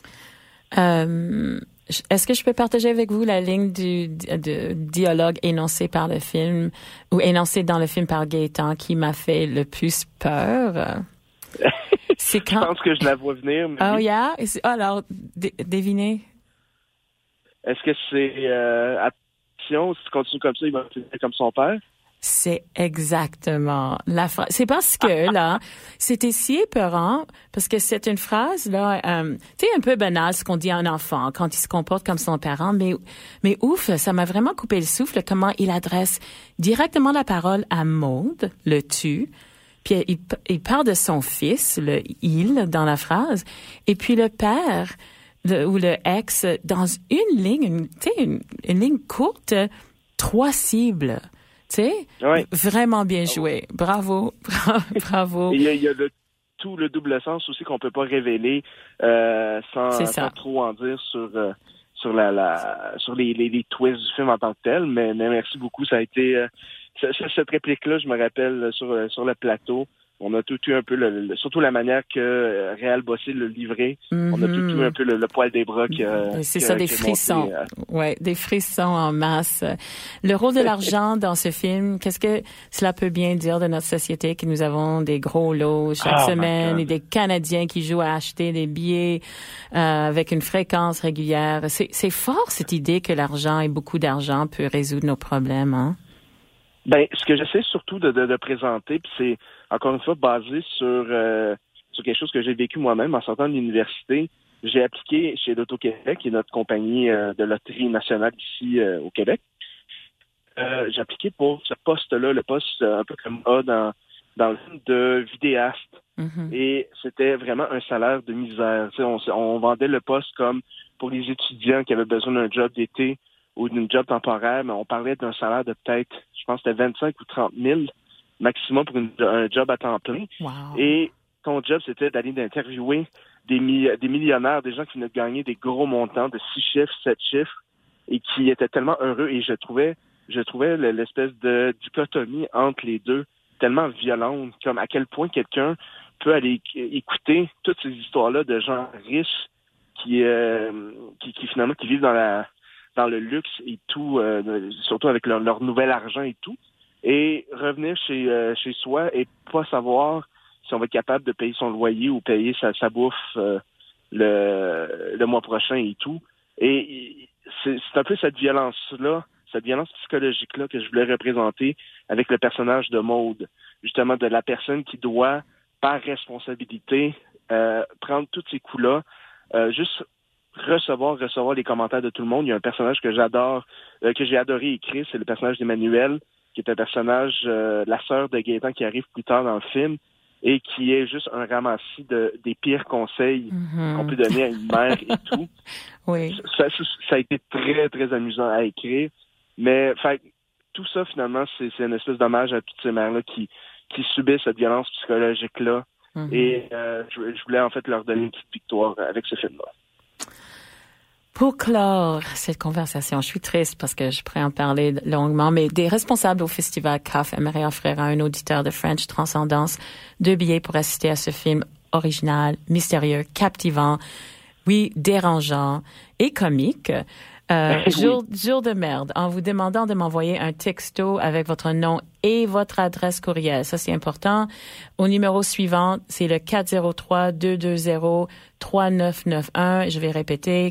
Speaker 3: Est-ce que je peux partager avec vous la ligne de dialogue énoncé par le film ou énoncé dans le film par Gaëtan qui m'a fait le plus peur? C'est quand...
Speaker 7: Je pense que je la vois venir. Mais
Speaker 3: oh, yeah? Alors, devinez.
Speaker 7: Est-ce que c'est attention, si tu continues comme ça, il va finir comme son père?
Speaker 3: C'est exactement la phrase. C'est parce que, là, c'était si épeurant, parce que c'est une phrase, là, tu sais, un peu banale, ce qu'on dit à un enfant quand il se comporte comme son parent, mais ouf, ça m'a vraiment coupé le souffle, comment il adresse directement la parole à Maude, le tu, puis il parle de son fils, le il, dans la phrase, et puis le père, ou le ex, dans une ligne, tu sais, une ligne courte, 3 cibles. Tu sais,
Speaker 7: oui.
Speaker 3: Vraiment bien joué. Bravo.
Speaker 7: Il y a tout le double sens aussi qu'on peut pas révéler sans trop en dire sur les twists du film en tant que tel. Mais merci beaucoup. Ça a été cette réplique-là, je me rappelle sur le plateau. On a tout eu un peu, surtout la manière que Réal Bossé l'a livré. On a tout eu un peu le poil des bras.
Speaker 3: C'est ça, des frissons. Ouais, des frissons en masse. Le rôle de l'argent dans ce film, qu'est-ce que cela peut bien dire de notre société, que nous avons des gros lots chaque semaine et des Canadiens qui jouent à acheter des billets avec une fréquence régulière. C'est fort cette idée que l'argent et beaucoup d'argent peut résoudre nos problèmes, hein?
Speaker 7: Ben, ce que j'essaie surtout de présenter, puis c'est encore une fois basé sur quelque chose que j'ai vécu moi-même en sortant de l'université. J'ai appliqué chez l'Auto-Québec, qui est notre compagnie de loterie nationale ici au Québec. J'ai appliqué pour ce poste-là, le poste un peu comme A dans le film de vidéaste. Mm-hmm. Et c'était vraiment un salaire de misère. Tu sais, on vendait le poste comme pour les étudiants qui avaient besoin d'un job d'été ou d'une job temporaire, mais on parlait d'un salaire de peut-être, je pense que c'était 25 ou 30 000 maximum pour un job à temps plein.
Speaker 3: Wow.
Speaker 7: Et ton job, c'était d'aller interviewer des millionnaires, des gens qui venaient de gagner des gros montants de 6 chiffres, 7 chiffres, et qui étaient tellement heureux. Et je trouvais l'espèce de dichotomie entre les deux tellement violente, comme à quel point quelqu'un peut aller écouter toutes ces histoires-là de gens riches qui finalement qui vivent dans le luxe et tout, surtout avec leur nouvel argent et tout, et revenir chez soi et pas savoir si on va être capable de payer son loyer ou payer sa bouffe le mois prochain et tout. Et c'est un peu cette violence-là, cette violence psychologique-là que je voulais représenter avec le personnage de Maude, justement de la personne qui doit, par responsabilité, prendre tous ces coups-là, juste recevoir les commentaires de tout le monde. Il y a un personnage que j'adore, que j'ai adoré écrire, c'est le personnage d'Emmanuel, qui est un personnage, la sœur de Gaëtan qui arrive plus tard dans le film et qui est juste un ramassis des pires conseils qu'on peut donner à une mère et tout.
Speaker 3: Oui.
Speaker 7: Ça a été très, très amusant à écrire. Mais tout ça, finalement, c'est une espèce d'hommage à toutes ces mères-là qui subissent cette violence psychologique-là. Et je voulais en fait leur donner une petite victoire avec ce film-là.
Speaker 3: Pour clore cette conversation, je suis triste parce que je pourrais en parler longuement, mais des responsables au festival CAF aimeraient offrir à un auditeur de French Transcendance 2 billets pour assister à ce film original, mystérieux, captivant, oui, dérangeant et comique. Jour de merde, en vous demandant de m'envoyer un texto avec votre nom et votre adresse courriel. Ça, c'est important. Au numéro suivant, c'est le 403-220-3991. Je vais répéter,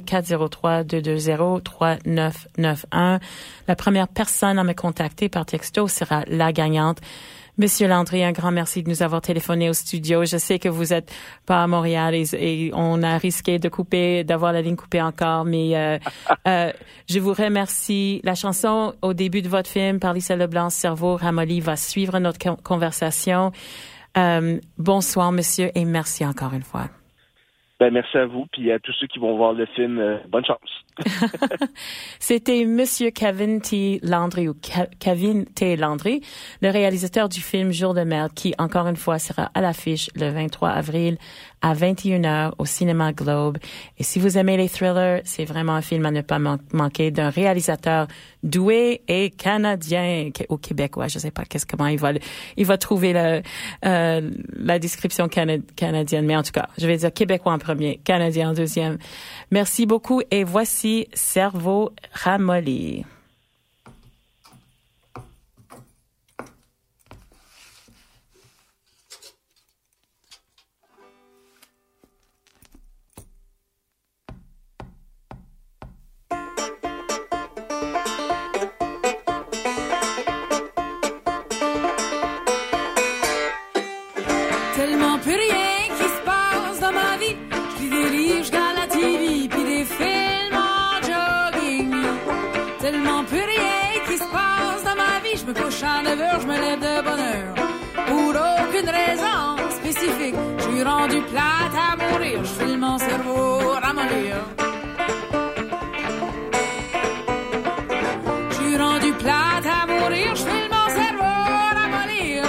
Speaker 3: 403-220-3991. La première personne à me contacter par texto sera la gagnante. Monsieur Landry, un grand merci de nous avoir téléphoné au studio. Je sais que vous êtes pas à Montréal et on a risqué d'avoir la ligne coupée encore, mais je vous remercie. La chanson au début de votre film par Lisa Leblanc, Cerveau ramolli, va suivre notre conversation. Bonsoir, monsieur, et merci encore une fois.
Speaker 7: Merci à vous, puis à tous ceux qui vont voir le film, bonne chance.
Speaker 3: C'était Monsieur Kevin T. Landry ou Kevin T. Landry, le réalisateur du film Jour de merde, qui, encore une fois, sera à l'affiche le 23 avril à 21h au Cinéma Globe. Et si vous aimez les thrillers, c'est vraiment un film à ne pas manquer d'un réalisateur doué et canadien ou québécois. Je sais pas comment il va trouver la description canadienne, mais en tout cas, je vais dire québécois en premier, canadien en deuxième. Merci beaucoup et voici Cerveau ramolli.
Speaker 9: Tellement plus rien qui se passe dans ma vie. Je lis des livres, je regarde la TV, puis des films en jogging. Tellement plus rien qui se passe dans ma vie. Je me couche à 9h, je me lève de bonne heure. Pour aucune raison spécifique, je suis rendu plate à mourir. Je file mon cerveau ramollir. Je suis rendu plate à mourir. Je file mon cerveau ramollir.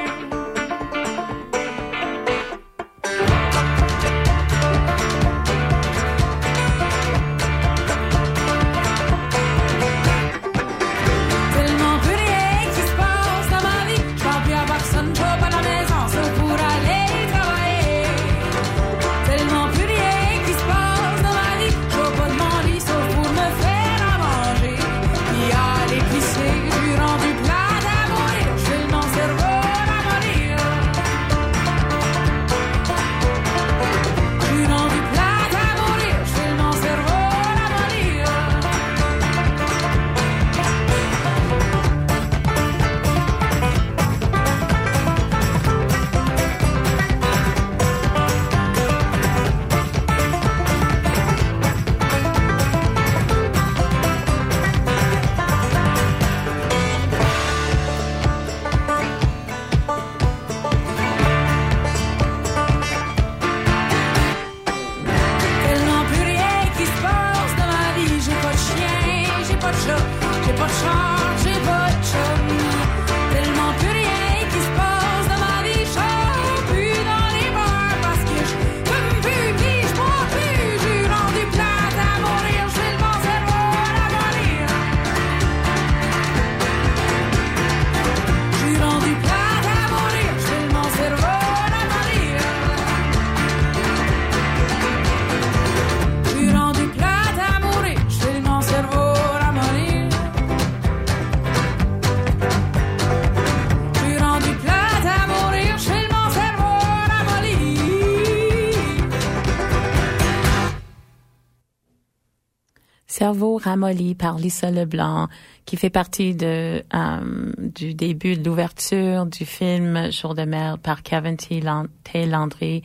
Speaker 3: Cerveau ramolli par Lisa Leblanc, qui fait partie du début de l'ouverture du film Jour de merde par Kevin T. Landry.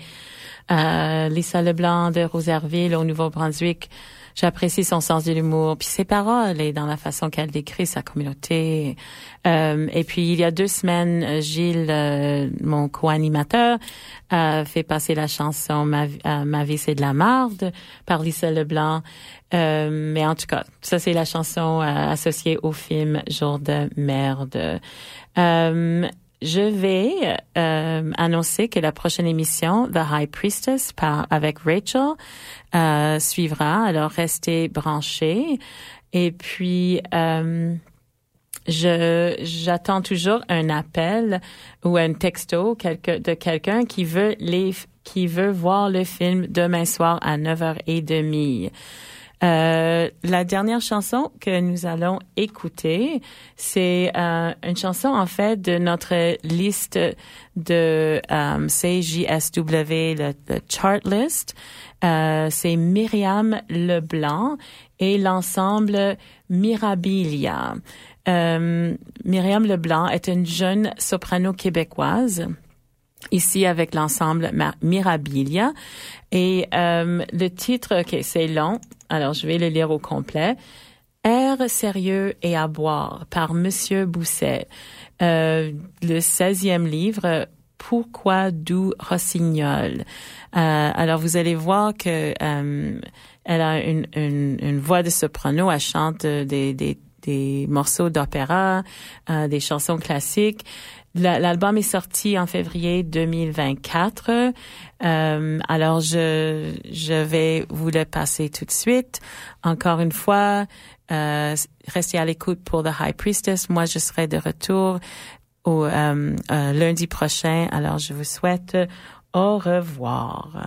Speaker 3: Lisa Leblanc de Rosaireville au Nouveau-Brunswick. J'apprécie son sens de l'humour, puis ses paroles et dans la façon qu'elle décrit sa communauté. Et puis, il y a 2 semaines, Gilles, mon co-animateur, fait passer la chanson Ma vie, c'est de la marde par Lisa Leblanc. Mais en tout cas, ça, c'est la chanson associée au film Jour de merde. je vais annoncer que la prochaine émission, The High Priestess, avec Rachel, suivra. Alors, restez branchés. Et puis, j'attends toujours un appel ou un texto de quelqu'un qui veut voir le film demain soir à 9h30. La dernière chanson que nous allons écouter, c'est une chanson en fait de notre liste de CJSW, le chart list. C'est Myriam Leblanc et l'ensemble Mirabilia. Myriam Leblanc est une jeune soprano québécoise, ici avec l'ensemble Mirabilia. Et le titre, c'est long, alors je vais le lire au complet. Air sérieux et à boire par Monsieur Bousset. Le 16e livre, Pourquoi doux rossignol. Alors vous allez voir que elle a une voix de soprano, elle chante des morceaux d'opéra, des chansons classiques. L'album est sorti en février 2024. Alors, je vais vous le passer tout de suite. Encore une fois, restez à l'écoute pour The High Priestess. Moi, je serai de retour au lundi prochain. Alors, je vous souhaite au revoir.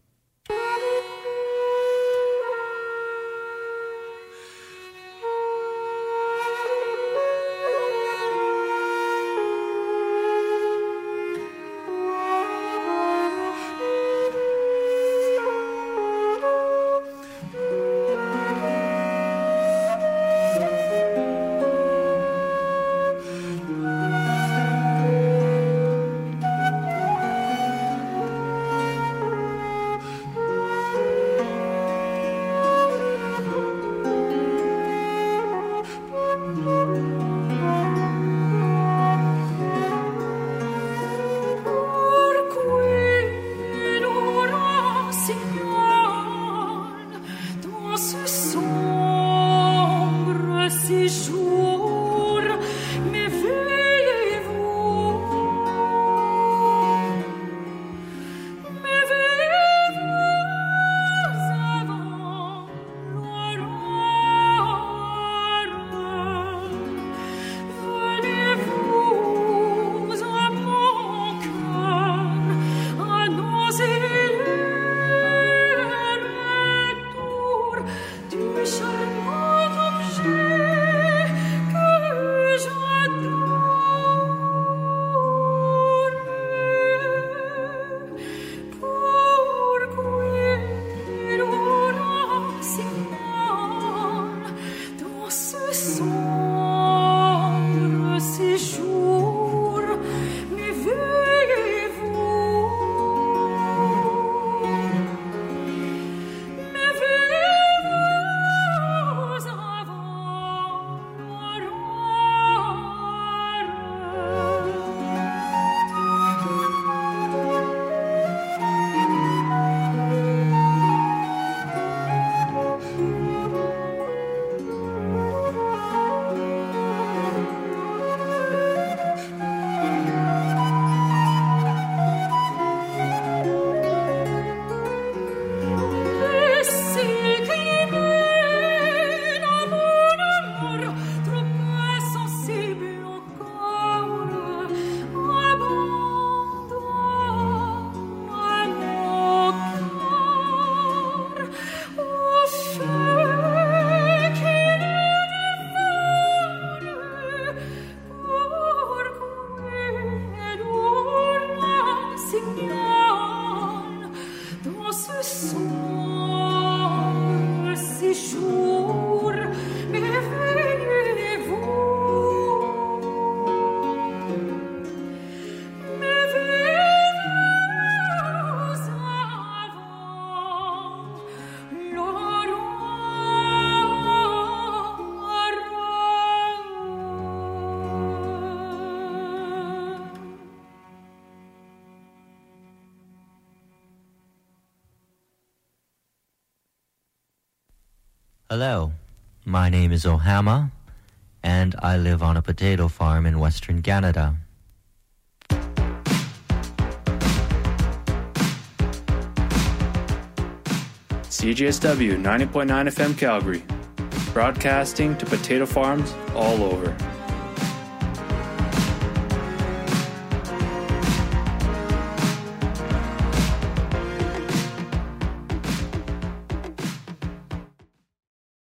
Speaker 10: Hello, my name is Ohama, and I live on a potato farm in Western Canada.
Speaker 11: CJSW 90.9 FM Calgary, broadcasting to potato farms all over.